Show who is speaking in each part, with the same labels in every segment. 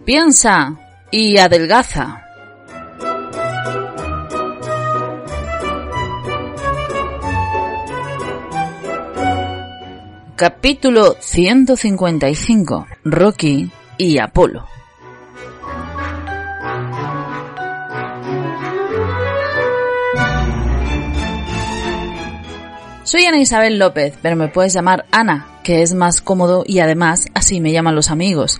Speaker 1: Piensa y adelgaza. Capítulo 155. Rocky y Apolo. Soy Ana Isabel López, pero me puedes llamar Ana, que es más cómodo y además así me llaman los amigos.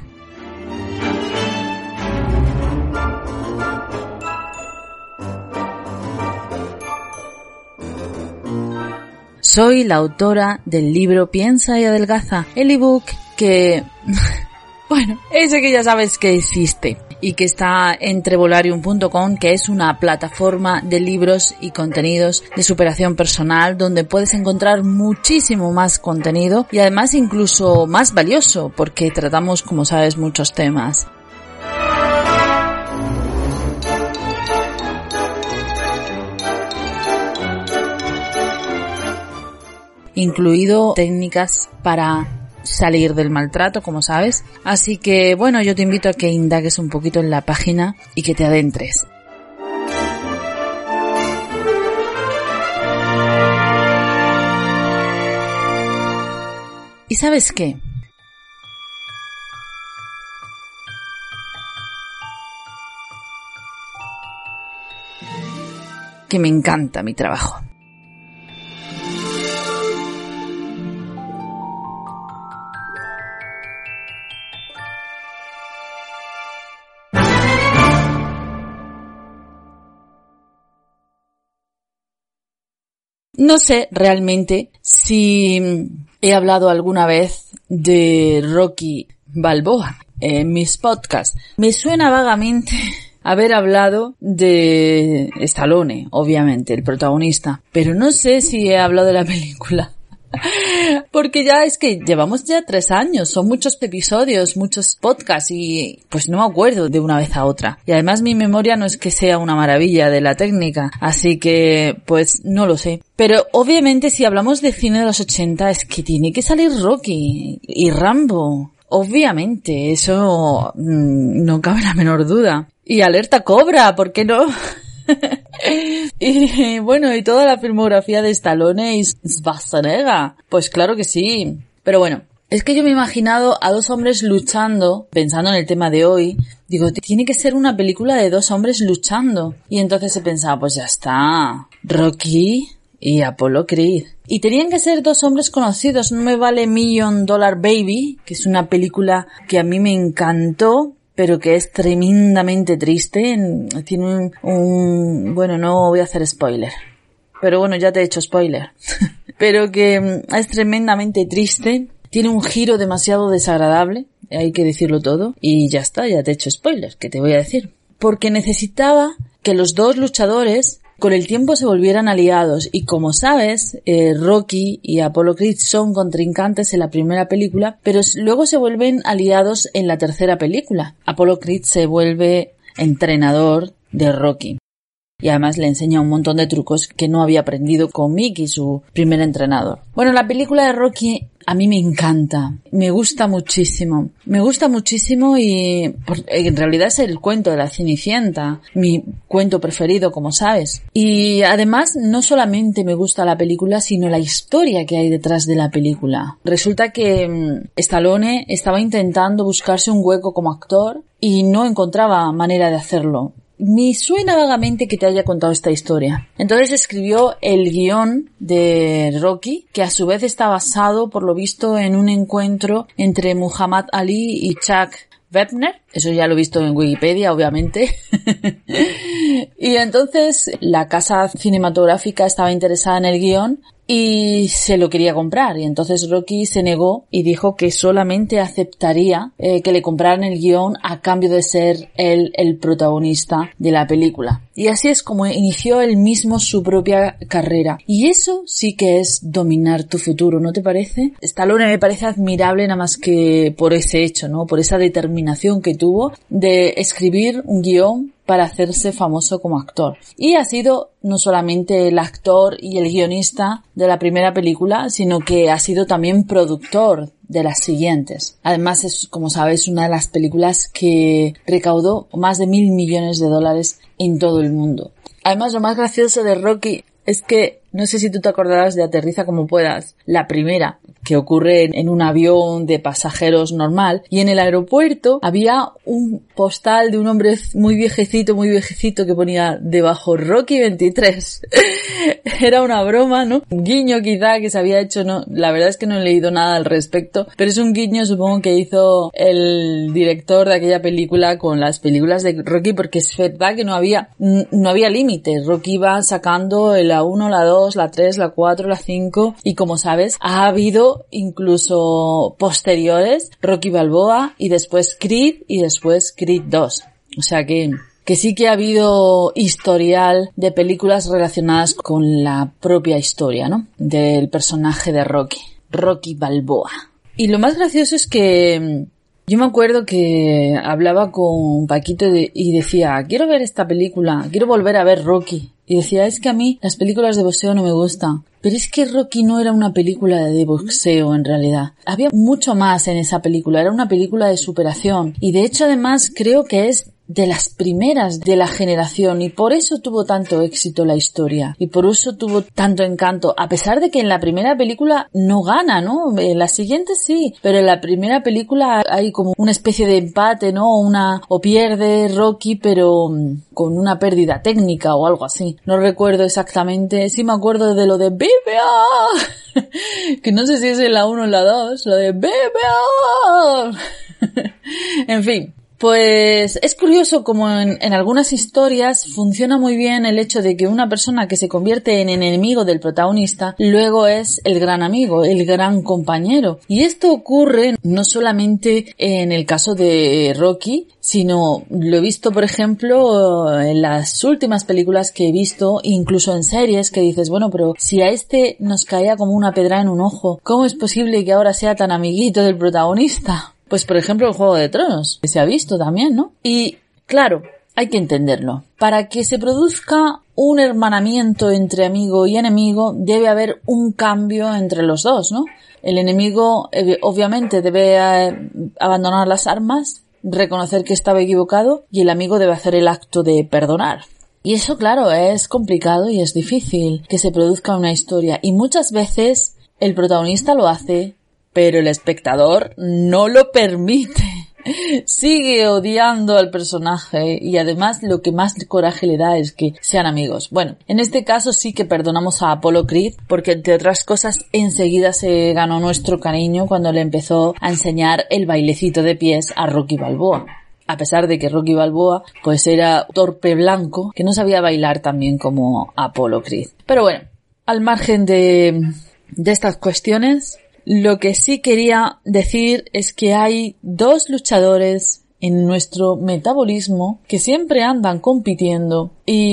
Speaker 1: Soy la autora del libro Piensa y adelgaza, el ebook que... bueno, ese que ya sabes que existe y que está en Trevolarium.com, que es una plataforma de libros y contenidos de superación personal donde puedes encontrar muchísimo más contenido y además incluso más valioso porque tratamos, como sabes, muchos temas. Incluido técnicas para salir del maltrato, como sabes. Así que, bueno, yo te invito a que indagues un poquito en la página y que te adentres. ¿Y sabes qué? Que me encanta mi trabajo. No sé realmente si he hablado alguna vez de Rocky Balboa en mis podcasts. Me suena vagamente haber hablado de Stallone, obviamente, el protagonista, pero no sé si he hablado de la película. Porque ya es que llevamos ya 3 años, son muchos episodios, muchos podcasts y pues no me acuerdo de una vez a otra. Y además mi memoria no es que sea una maravilla de la técnica, así que pues no lo sé. Pero obviamente si hablamos de cine de los 80 es que tiene que salir Rocky y Rambo. Obviamente, eso no cabe la menor duda. Y Alerta Cobra, ¿por qué no? Y bueno, y toda la filmografía de Stallone y Schwarzenegger, pues claro que sí. Pero bueno, es que yo me he imaginado a 2 hombres luchando, pensando en el tema de hoy, digo, tiene que ser una película de 2 hombres luchando. Y entonces he pensado, pues ya está, Rocky y Apollo Creed. Y tenían que ser 2 hombres conocidos, no me vale Million Dollar Baby, que es una película que a mí me encantó, pero que es tremendamente triste. Tiene bueno, no voy a hacer spoiler, pero bueno, ya te he hecho spoiler. Pero que es tremendamente triste, tiene un giro demasiado desagradable, hay que decirlo todo, y ya está, ya te he hecho spoiler, ¿qué te voy a decir? Porque necesitaba que los 2 luchadores con el tiempo se volvieran aliados y como sabes, Rocky y Apollo Creed son contrincantes en la primera película, pero luego se vuelven aliados en la tercera película. Apollo Creed se vuelve entrenador de Rocky y además le enseña un montón de trucos que no había aprendido con Mickey, su primer entrenador. Bueno, la película de Rocky a mí me encanta, me gusta muchísimo y en realidad es el cuento de la Cenicienta, mi cuento preferido, como sabes. Y además no solamente me gusta la película, sino la historia que hay detrás de la película. Resulta que Stallone estaba intentando buscarse un hueco como actor y no encontraba manera de hacerlo. Me suena vagamente que te haya contado esta historia. Entonces escribió el guión de Rocky, que a su vez está basado, por lo visto, en un encuentro entre Muhammad Ali y Chuck Wepner. Eso ya lo he visto en Wikipedia, obviamente. Y entonces la casa cinematográfica estaba interesada en el guión y se lo quería comprar, y entonces Rocky se negó y dijo que solamente aceptaría que le compraran el guión a cambio de ser él el protagonista de la película. Y así es como inició él mismo su propia carrera. Y eso sí que es dominar tu futuro, ¿no te parece? Stallone me parece admirable nada más que por ese hecho, ¿no? Por esa determinación que tuvo de escribir un guión para hacerse famoso como actor. Y ha sido no solamente el actor y el guionista de la primera película, sino que ha sido también productor de las siguientes. Además es, como sabéis, una de las películas que recaudó más de $1.000 millones en todo el mundo. Además, lo más gracioso de Rocky es que, no sé si tú te acordarás de Aterriza como puedas, la primera, que ocurre en un avión de pasajeros normal, y en el aeropuerto había un postal de un hombre muy viejecito que ponía debajo Rocky 23. Era una broma, ¿no? Un guiño quizá que se había hecho, no, la verdad es que no he leído nada al respecto, pero es un guiño supongo que hizo el director de aquella película con las películas de Rocky, porque es verdad que no había límite. Rocky iba sacando la 1, la 2, la 3, la 4, la 5 y como sabes ha habido incluso posteriores, Rocky Balboa y después Creed y después Creed 2. O sea que sí que ha habido historial de películas relacionadas con la propia historia, ¿no? Del personaje de Rocky Balboa. Y lo más gracioso es que yo me acuerdo que hablaba con Paquito y decía, quiero ver esta película, quiero volver a ver Rocky. Y decía, es que a mí las películas de boxeo no me gustan. Pero es que Rocky no era una película de boxeo en realidad. Había mucho más en esa película, era una película de superación. Y de hecho además creo que es de las primeras de la generación y por eso tuvo tanto éxito la historia y por eso tuvo tanto encanto, a pesar de que en la primera película no gana, ¿no? En la siguiente sí, pero en la primera película hay como una especie de empate, ¿no? O pierde Rocky pero con una pérdida técnica o algo así. No recuerdo exactamente, sí me acuerdo de lo de BBA, que no sé si es en la 1 o en la 2, lo de BBA. En fin. Pues es curioso como en algunas historias funciona muy bien el hecho de que una persona que se convierte en enemigo del protagonista luego es el gran amigo, el gran compañero. Y esto ocurre no solamente en el caso de Rocky, sino lo he visto por ejemplo en las últimas películas que he visto, incluso en series que dices, bueno, pero si a este nos caía como una pedra en un ojo, ¿cómo es posible que ahora sea tan amiguito del protagonista? Pues por ejemplo el Juego de Tronos, que se ha visto también, ¿no? Y claro, hay que entenderlo. Para que se produzca un hermanamiento entre amigo y enemigo, debe haber un cambio entre los dos, ¿no? El enemigo obviamente debe abandonar las armas, reconocer que estaba equivocado y el amigo debe hacer el acto de perdonar. Y eso, claro, es complicado y es difícil que se produzca una historia. Y muchas veces el protagonista lo hace, pero el espectador no lo permite. Sigue odiando al personaje y además lo que más coraje le da es que sean amigos. Bueno, en este caso sí que perdonamos a Apollo Creed porque entre otras cosas enseguida se ganó nuestro cariño cuando le empezó a enseñar el bailecito de pies a Rocky Balboa. A pesar de que Rocky Balboa pues era torpe blanco que no sabía bailar tan bien como Apollo Creed. Pero bueno, al margen de estas cuestiones, lo que sí quería decir es que hay dos luchadores en nuestro metabolismo que siempre andan compitiendo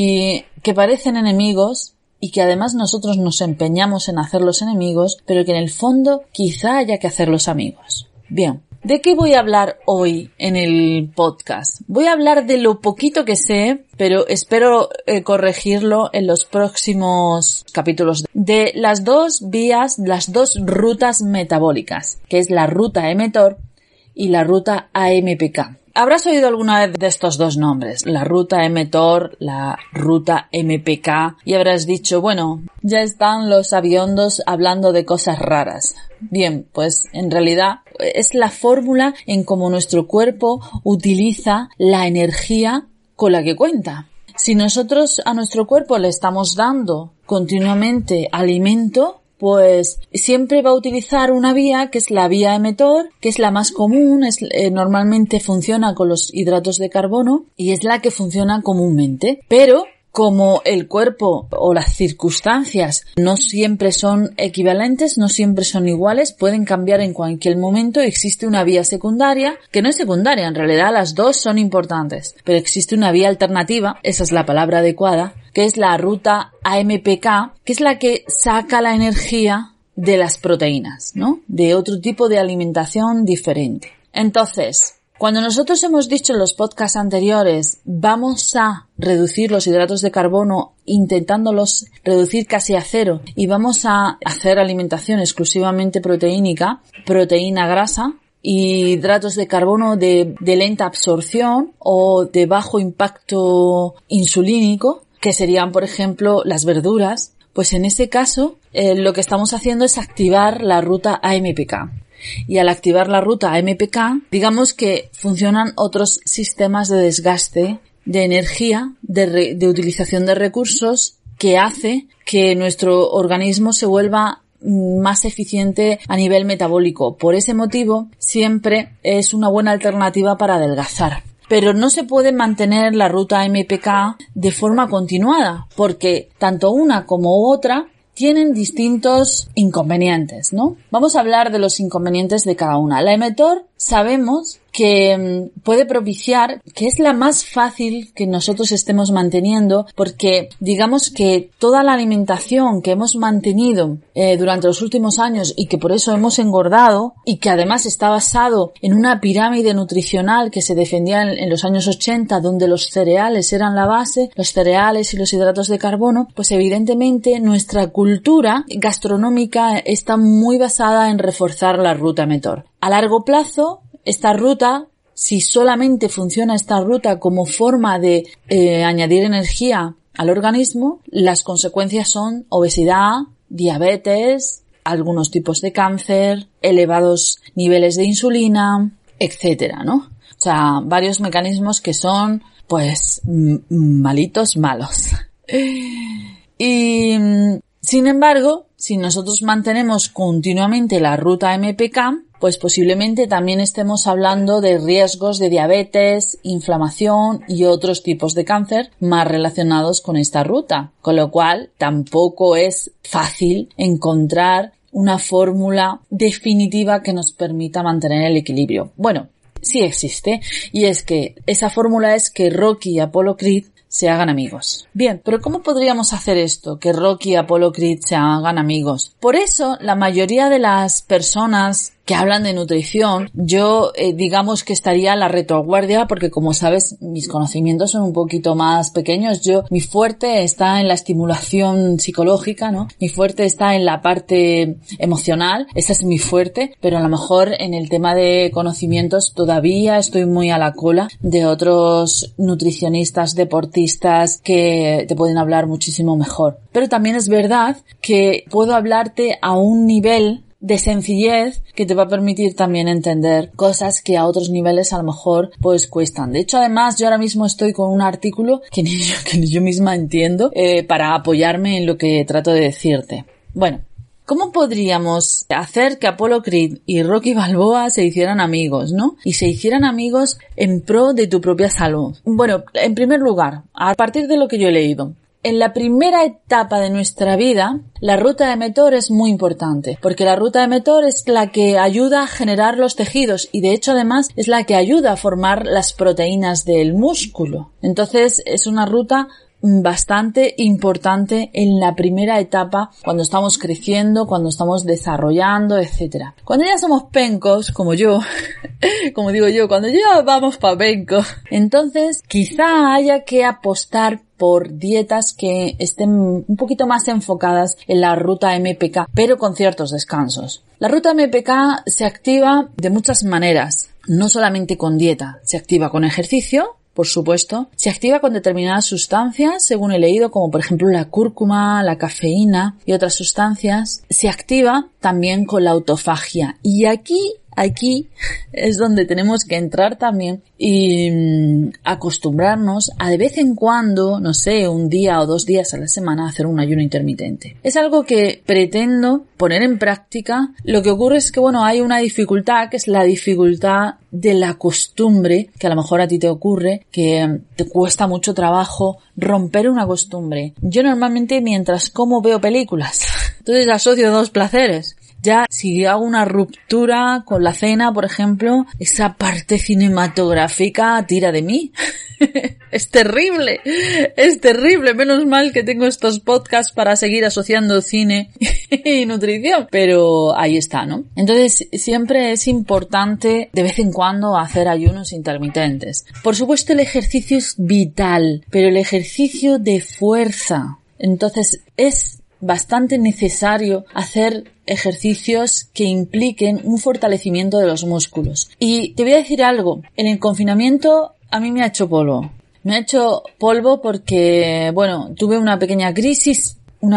Speaker 1: y que parecen enemigos y que además nosotros nos empeñamos en hacerlos enemigos, pero que en el fondo quizá haya que hacerlos amigos. Bien, ¿de qué voy a hablar hoy en el podcast? Voy a hablar de lo poquito que sé, pero espero corregirlo en los próximos capítulos, de las dos vías, las dos rutas metabólicas, que es la ruta mTOR y la ruta AMPK. Habrás oído alguna vez de estos dos nombres, la ruta mTOR, la ruta MPK, y habrás dicho, bueno, ya están los aviondos hablando de cosas raras. Bien, pues en realidad es la fórmula en cómo nuestro cuerpo utiliza la energía con la que cuenta. Si nosotros a nuestro cuerpo le estamos dando continuamente alimento, pues siempre va a utilizar una vía que es la vía mTOR, que es la más común, normalmente funciona con los hidratos de carbono y es la que funciona comúnmente. Pero como el cuerpo o las circunstancias no siempre son equivalentes, no siempre son iguales, pueden cambiar en cualquier momento, existe una vía secundaria, que no es secundaria, en realidad las dos son importantes, pero existe una vía alternativa, esa es la palabra adecuada, que es la ruta AMPK, que es la que saca la energía de las proteínas, ¿no? De otro tipo de alimentación diferente. Entonces, Cuando nosotros hemos dicho en los podcasts anteriores, vamos a reducir los hidratos de carbono intentándolos reducir casi a cero y vamos a hacer alimentación exclusivamente proteínica, proteína grasa, y hidratos de carbono de lenta absorción o de bajo impacto insulínico, que serían, por ejemplo, las verduras, pues en ese caso lo que estamos haciendo es activar la ruta AMPK. Y al activar la ruta AMPK, digamos que funcionan otros sistemas de desgaste de energía, de utilización de recursos, que hace que nuestro organismo se vuelva más eficiente a nivel metabólico. Por ese motivo, siempre es una buena alternativa para adelgazar. Pero no se puede mantener la ruta AMPK de forma continuada, porque tanto una como otra tienen distintos inconvenientes, ¿no? Vamos a hablar de los inconvenientes de cada una. La mTOR sabemos que puede propiciar, que es la más fácil que nosotros estemos manteniendo, porque digamos que toda la alimentación que hemos mantenido durante los últimos años y que por eso hemos engordado, y que además está basado en una pirámide nutricional que se defendía en los años 80, donde los cereales eran la base, los cereales y los hidratos de carbono, pues evidentemente nuestra cultura gastronómica está muy basada en reforzar la ruta mTOR. A largo plazo, esta ruta, si solamente funciona esta ruta como forma de añadir energía al organismo, las consecuencias son obesidad, diabetes, algunos tipos de cáncer, elevados niveles de insulina, etcétera, ¿no? O sea, varios mecanismos que son, pues, malos. Y, sin embargo, si nosotros mantenemos continuamente la ruta AMPK, pues posiblemente también estemos hablando de riesgos de diabetes, inflamación y otros tipos de cáncer más relacionados con esta ruta. Con lo cual, tampoco es fácil encontrar una fórmula definitiva que nos permita mantener el equilibrio. Bueno, sí existe, y es que esa fórmula es que Rocky y Apollo Creed se hagan amigos. Bien, pero ¿cómo podríamos hacer esto? Que Rocky y Apollo Creed se hagan amigos. Por eso, la mayoría de las personas que hablan de nutrición, yo digamos que estaría en la retaguardia, porque como sabes, mis conocimientos son un poquito más pequeños. Mi fuerte está en la estimulación psicológica, ¿no? Mi fuerte está en la parte emocional, esa es mi fuerte, pero a lo mejor en el tema de conocimientos todavía estoy muy a la cola de otros nutricionistas, deportistas que te pueden hablar muchísimo mejor. Pero también es verdad que puedo hablarte a un nivel de sencillez que te va a permitir también entender cosas que a otros niveles a lo mejor pues cuestan. De hecho, además, yo ahora mismo estoy con un artículo que ni yo misma entiendo para apoyarme en lo que trato de decirte. Bueno, ¿cómo podríamos hacer que Apollo Creed y Rocky Balboa se hicieran amigos, ¿no? Y se hicieran amigos en pro de tu propia salud. Bueno, en primer lugar, a partir de lo que yo he leído, en la primera etapa de nuestra vida, la ruta de mTOR es muy importante, porque la ruta de mTOR es la que ayuda a generar los tejidos y de hecho además es la que ayuda a formar las proteínas del músculo. Entonces es una ruta bastante importante en la primera etapa, cuando estamos creciendo, cuando estamos desarrollando, etcétera. Cuando ya somos pencos, como yo, como digo yo, cuando ya vamos pa' penco, entonces quizá haya que apostar por dietas que estén un poquito más enfocadas en la ruta MPK, pero con ciertos descansos. La ruta MPK se activa de muchas maneras, no solamente con dieta, se activa con ejercicio, por supuesto, se activa con determinadas sustancias, según he leído, como por ejemplo la cúrcuma, la cafeína y otras sustancias. Se activa también con la autofagia. Y aquí es donde tenemos que entrar también y acostumbrarnos a de vez en cuando, no sé, un día o 2 días a la semana hacer un ayuno intermitente. Es algo que pretendo poner en práctica. Lo que ocurre es que, bueno, hay una dificultad, que es la dificultad de la costumbre, que a lo mejor a ti te ocurre, que te cuesta mucho trabajo romper una costumbre. Yo normalmente mientras como veo películas, entonces asocio 2 placeres. Ya, si hago una ruptura con la cena, por ejemplo, esa parte cinematográfica tira de mí. Es terrible. Menos mal que tengo estos podcasts para seguir asociando cine y nutrición, pero ahí está, ¿no? Entonces siempre es importante de vez en cuando hacer ayunos intermitentes. Por supuesto el ejercicio es vital, pero el ejercicio de fuerza, entonces es bastante necesario hacer ejercicios que impliquen un fortalecimiento de los músculos. Y te voy a decir algo, en el confinamiento a mí me ha hecho polvo. Me ha hecho polvo porque, bueno, tuve una pequeña crisis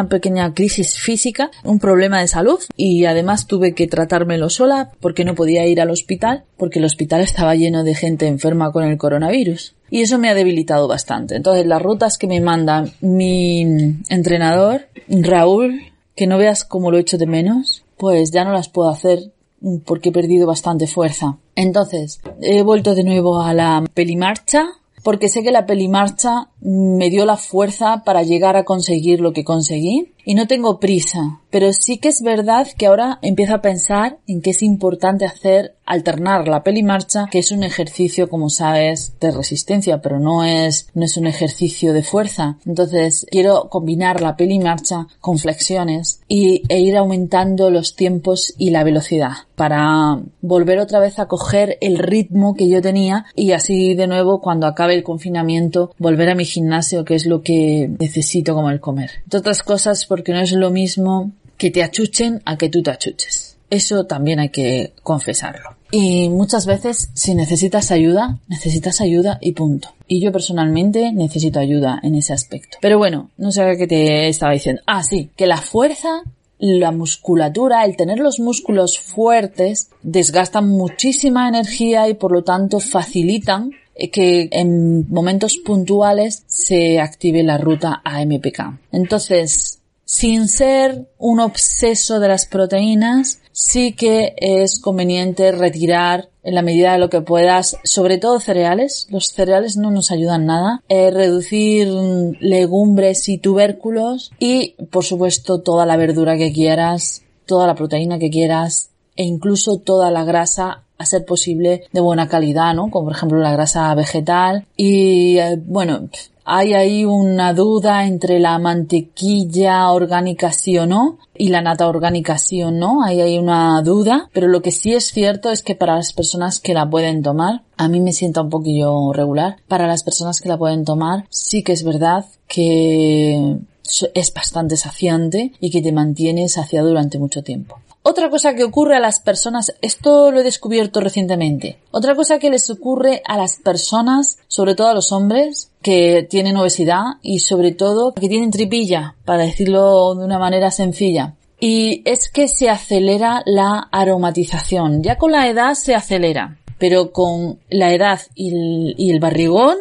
Speaker 1: física, un problema de salud y además tuve que tratármelo sola porque no podía ir al hospital porque el hospital estaba lleno de gente enferma con el coronavirus y eso me ha debilitado bastante. Entonces las rutas que me manda mi entrenador, Raúl, que no veas cómo lo echo de menos, pues ya no las puedo hacer porque he perdido bastante fuerza. Entonces he vuelto de nuevo a la pelimarcha porque sé que la pelimarcha me dio la fuerza para llegar a conseguir lo que conseguí y no tengo prisa, pero sí que es verdad que ahora empiezo a pensar en que es importante alternar la pelimarcha, que es un ejercicio, como sabes, de resistencia, pero no es un ejercicio de fuerza. Entonces quiero combinar la pelimarcha con flexiones e ir aumentando los tiempos y la velocidad para volver otra vez a coger el ritmo que yo tenía y así de nuevo cuando acabe el confinamiento volver a mi gimnasio, que es lo que necesito como el comer. Entre otras cosas porque no es lo mismo que te achuchen a que tú te achuches. Eso también hay que confesarlo. Y muchas veces si necesitas ayuda y punto. Y yo personalmente necesito ayuda en ese aspecto. Pero bueno, no sé qué te estaba diciendo. Ah, sí, que la fuerza, la musculatura, el tener los músculos fuertes desgastan muchísima energía y por lo tanto facilitan que en momentos puntuales se active la ruta AMPK. Entonces, sin ser un obseso de las proteínas, sí que es conveniente retirar en la medida de lo que puedas, sobre todo cereales. Los cereales no nos ayudan nada. Reducir legumbres y tubérculos y, por supuesto, toda la verdura que quieras, toda la proteína que quieras e incluso toda la grasa a ser posible de buena calidad, ¿no? Como por ejemplo la grasa vegetal y bueno, hay ahí una duda entre la mantequilla orgánica sí o no y la nata orgánica sí o no, hay una duda, pero lo que sí es cierto es que para las personas que la pueden tomar, a mí me sienta un poquillo regular, para las personas que la pueden tomar sí que es verdad que es bastante saciante y que te mantiene saciado durante mucho tiempo. Otra cosa que ocurre a las personas, esto lo he descubierto recientemente, otra cosa que les ocurre a las personas, sobre todo a los hombres, que tienen obesidad y sobre todo que tienen tripilla, para decirlo de una manera sencilla, y es que se acelera la aromatización. Ya con la edad se acelera, pero con la edad y el barrigón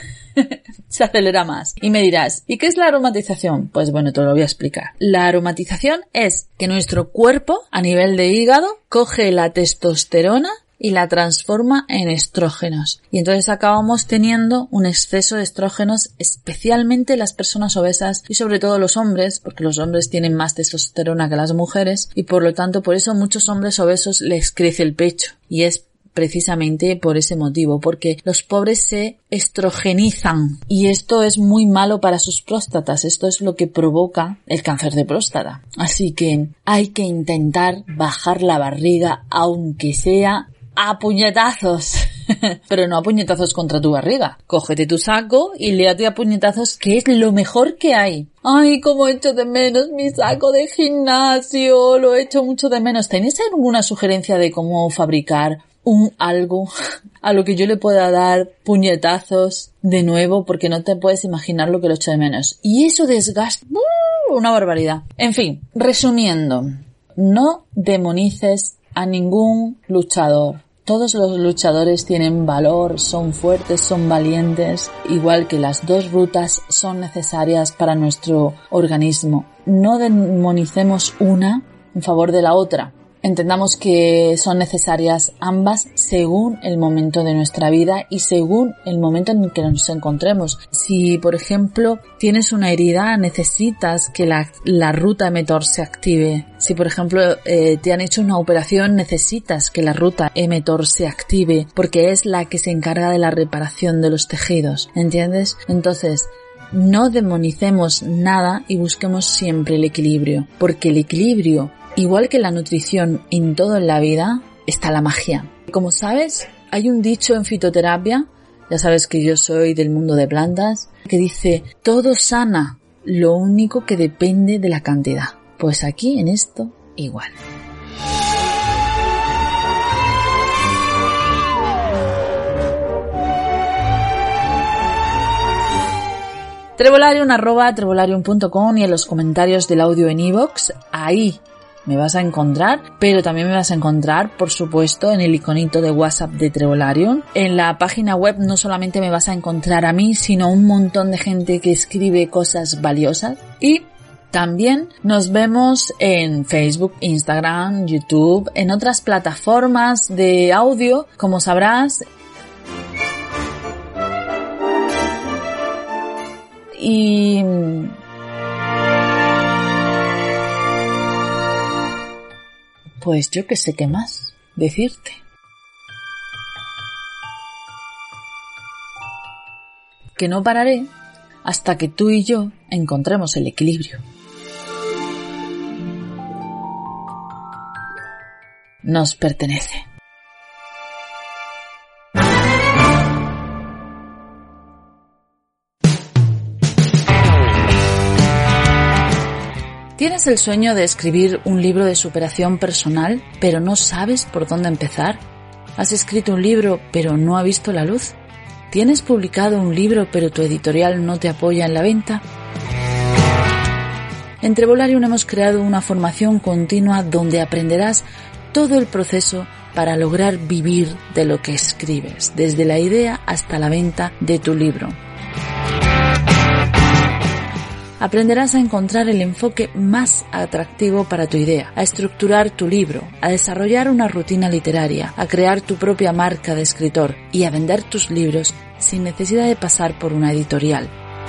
Speaker 1: se acelera más. Y me dirás, ¿y qué es la aromatización? Pues bueno, te lo voy a explicar. La aromatización es que nuestro cuerpo, a nivel de hígado, coge la testosterona y la transforma en estrógenos. Y entonces acabamos teniendo un exceso de estrógenos, especialmente las personas obesas y sobre todo los hombres, porque los hombres tienen más testosterona que las mujeres y por lo tanto por eso a muchos hombres obesos les crece el pecho. Y es precisamente por ese motivo, porque los pobres se estrogenizan y esto es muy malo para sus próstatas, esto es lo que provoca el cáncer de próstata. Así que hay que intentar bajar la barriga aunque sea a puñetazos, pero no a puñetazos contra tu barriga. Cógete tu saco y léate a puñetazos, que es lo mejor que hay. Ay, cómo echo de menos mi saco de gimnasio, lo echo mucho de menos. ¿Tenéis alguna sugerencia de cómo fabricar algo a lo que yo le pueda dar puñetazos de nuevo? Porque no te puedes imaginar lo que lo echo de menos. Y eso desgasta una barbaridad. En fin, resumiendo, no demonices a ningún luchador. Todos los luchadores tienen valor, son fuertes, son valientes, igual que las dos rutas son necesarias para nuestro organismo. No demonicemos una en favor de la otra. Entendamos que son necesarias ambas según el momento de nuestra vida y según el momento en el que nos encontremos. Si, por ejemplo, tienes una herida, necesitas que la ruta mTOR se active. Si, por ejemplo, te han hecho una operación, necesitas que la ruta mTOR se active porque es la que se encarga de la reparación de los tejidos. ¿Entiendes? Entonces, no demonicemos nada y busquemos siempre el equilibrio, porque el equilibrio, igual que la nutrición en todo en la vida, está la magia. Como sabes, hay un dicho en fitoterapia, ya sabes que yo soy del mundo de plantas, que dice, todo sana, lo único que depende de la cantidad. Pues aquí en esto, igual. Trevolarium@trevolarium.com y en los comentarios del audio en iVoox, ahí me vas a encontrar, pero también me vas a encontrar, por supuesto, en el iconito de WhatsApp de Trevolarium. En la página web no solamente me vas a encontrar a mí, sino un montón de gente que escribe cosas valiosas. Y también nos vemos en Facebook, Instagram, YouTube, en otras plataformas de audio, como sabrás. Y pues yo que sé qué más decirte. Que no pararé hasta que tú y yo encontremos el equilibrio. Nos pertenece. ¿Tienes el sueño de escribir un libro de superación personal, pero no sabes por dónde empezar? ¿Has escrito un libro, pero no ha visto la luz? ¿Tienes publicado un libro, pero tu editorial no te apoya en la venta? En Trevolarium hemos creado una formación continua donde aprenderás todo el proceso para lograr vivir de lo que escribes, desde la idea hasta la venta de tu libro. Aprenderás a encontrar el enfoque más atractivo para tu idea, a estructurar tu libro, a desarrollar una rutina literaria, a crear tu propia marca de escritor y a vender tus libros sin necesidad de pasar por una editorial.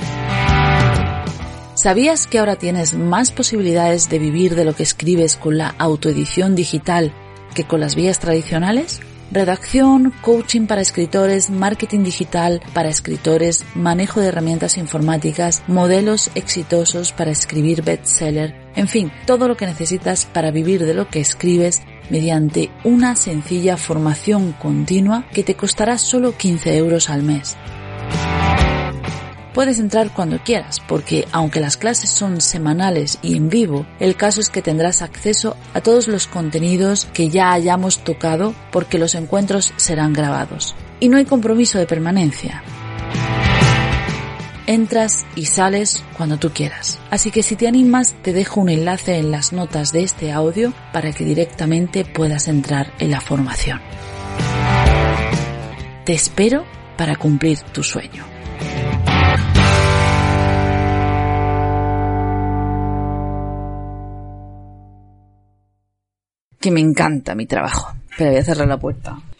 Speaker 1: ¿Sabías que ahora tienes más posibilidades de vivir de lo que escribes con la autoedición digital que con las vías tradicionales? Redacción, coaching para escritores, marketing digital para escritores, manejo de herramientas informáticas, modelos exitosos para escribir bestseller, en fin, todo lo que necesitas para vivir de lo que escribes mediante una sencilla formación continua que te costará solo 15 euros al mes. Puedes entrar cuando quieras, porque aunque las clases son semanales y en vivo, el caso es que tendrás acceso a todos los contenidos que ya hayamos tocado porque los encuentros serán grabados. Y no hay compromiso de permanencia. Entras y sales cuando tú quieras. Así que si te animas, te dejo un enlace en las notas de este audio para que directamente puedas entrar en la formación. Te espero para cumplir tu sueño. Que me encanta mi trabajo. Pero voy a cerrar la puerta.